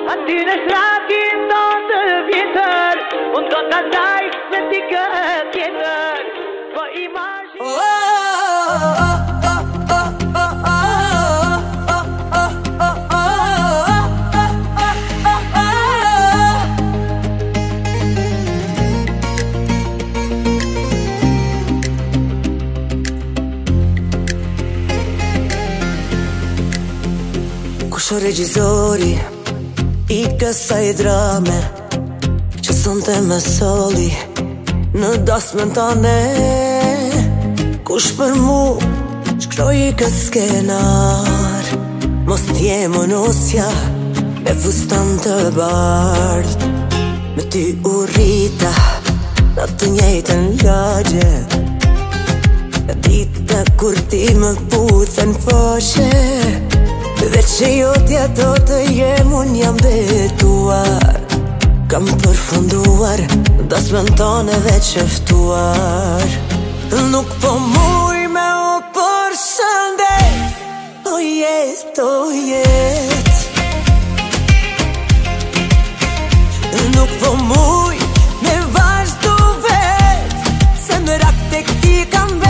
Aty në shrakin tonë të vjetër, unë do t'a ndaj me dikë tjetër. Po imazhi Kush o regjizori i kësaj drame që sonte me soli në dasmën tane? Kush për mu shkroj i kës skenar? Mos t'jem unosja me fustan të bardh, me ty u rrita në të njejtën lagje, e dita kur ti më puthen foshe. Veç që jo t'ja do të jem, unë jam betuar, kam përfunduar, dasmën tone veç eftuar. Nuk po muj me o përshëndet, o jet, nuk po muj me vazhdu vet, se më rak tek ti kam vet.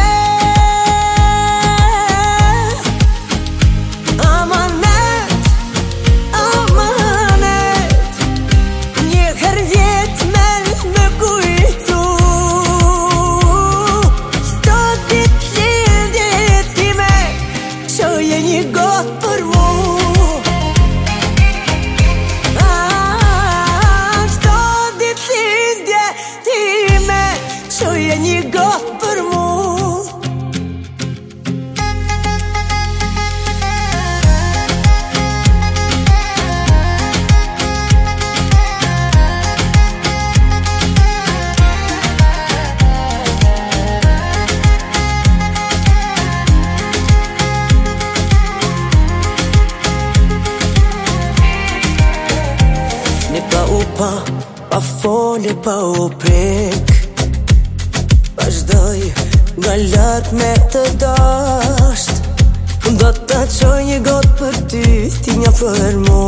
Pa foli, pa u prek, vazhdoj nga lart me të dasht. Do t'a qoj një got për ty, ti një për mu.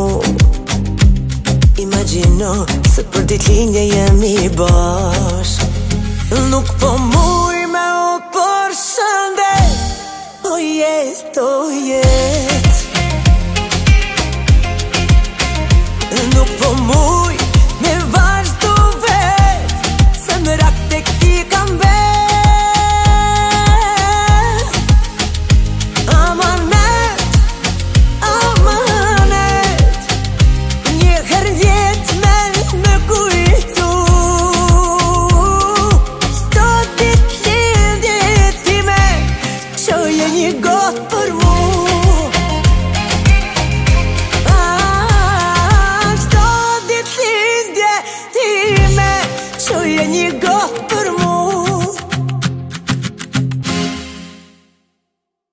Imagjino se për ditëlindje jemi bashk. Nuk po muj me o përshëndet, o jet, nuk po muj me vazhdu vet, se më rak tek ti kam vet. Amanet, një herë vjet me kujtu, çdo ditëlindje time, qoje një got për mu. Një gotë